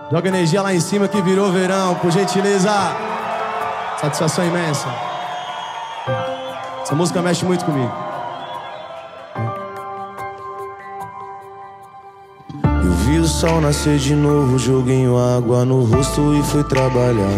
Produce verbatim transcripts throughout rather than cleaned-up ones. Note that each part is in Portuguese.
Joga energia lá em cima que virou verão, por gentileza. Satisfação imensa. Essa música mexe muito comigo. Eu vi o sol nascer de novo, joguei água no rosto e fui trabalhar.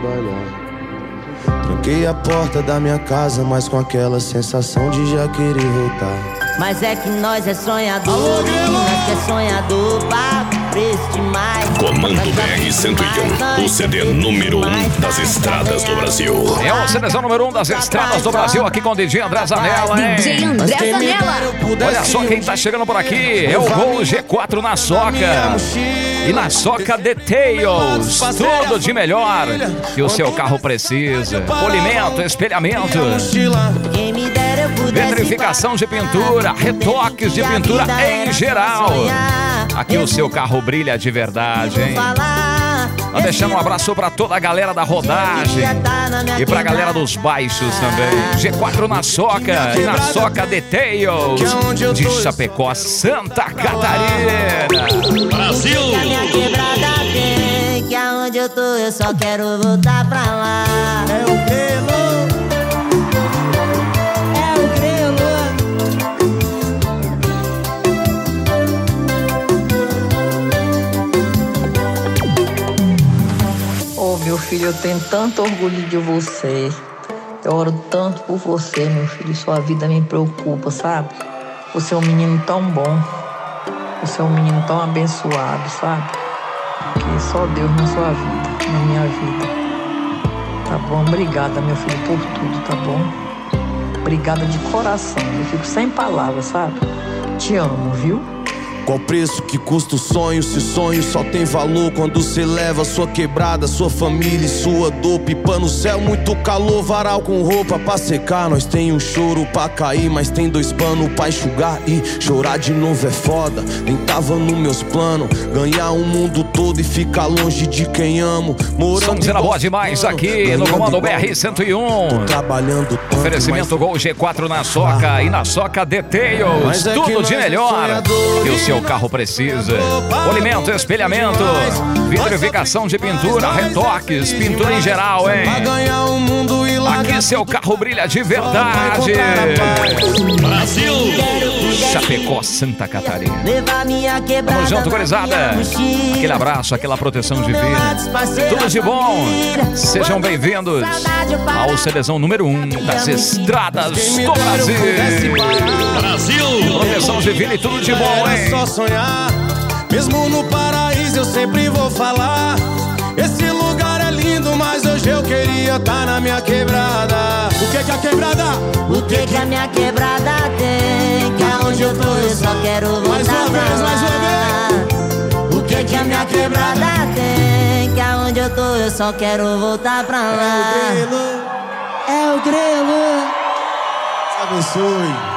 Tranquei a porta da minha casa, mas com aquela sensação de já querer voltar. Mas é que nós é sonhador, Alô, e nós que é sonhador, pago preço demais. Comando B R cento e um, o C D número um das estradas do Brasil. É o C D número um das estradas do Brasil, aqui com o D J André Zanella, hein? D J André Zanella. Olha só quem tá chegando por aqui, é o Gol G quatro na Soca. E na Soca Details, tudo de melhor que o seu carro precisa. Polimento, espelhamento, vitrificação de pintura, retoques de pintura em geral. Aqui o seu carro brilha de verdade, hein? Nós deixamos um abraço pra toda a galera da rodagem e pra galera dos baixos também. G quatro na Soca e na Soca Details de Chapecó, Santa Catarina. Brasil! Que a minha quebrada tem, que aonde eu tô eu só quero voltar pra lá. É o grelo, é o grelo. Oh, meu filho, eu tenho tanto orgulho de você. Eu oro tanto por você, meu filho. Sua vida me preocupa, sabe? Você é um menino tão bom. Você é um menino tão abençoado, sabe? Que só Deus na sua vida, na minha vida. Tá bom? Obrigada, meu filho, por tudo, tá bom? Obrigada de coração. Eu fico sem palavras, sabe? Te amo, viu? Qual preço que custa o sonho? Se sonho só tem valor quando cê leva sua quebrada, sua família e sua dor. Pipa no céu, muito calor, varal com roupa pra secar. Nós tem um choro pra cair, mas tem dois panos pra enxugar. E chorar de novo é foda, nem tava nos meus planos. Ganhar o mundo todo e ficar longe de quem amo. Estamos na boa demais aqui no Comando B R cento e um. Trabalhando tanto, oferecimento Gol G quatro na Soca ah, e na Soca Details, é tudo de melhor que o seu carro precisa. Polimento, espelhamento, vitrificação de pintura, retoques, pintura em geral, hein? Aqui seu carro brilha de verdade. Brasil! Chapecó, Santa Catarina. Tamo junto, gurizada. Aquele abraço, aquela proteção divina. Tudo de bom. Sejam bem-vindos ao CDzão número um das estradas do Brasil. Brasil! Proteção divina e tudo de bom, hein? Só sonhar, mesmo no paraíso eu sempre vou falar. Esse lugar é lindo, mas hoje eu queria estar na minha quebrada. O que que a quebrada? O que que a minha quebrada tem? Que aonde eu tô eu só quero voltar mais uma pra vez, lá. mais uma vez. O que que a minha quebrada tem? Que aonde eu tô eu só quero voltar pra lá. É o grelo, é o grelo. Deus abençoe.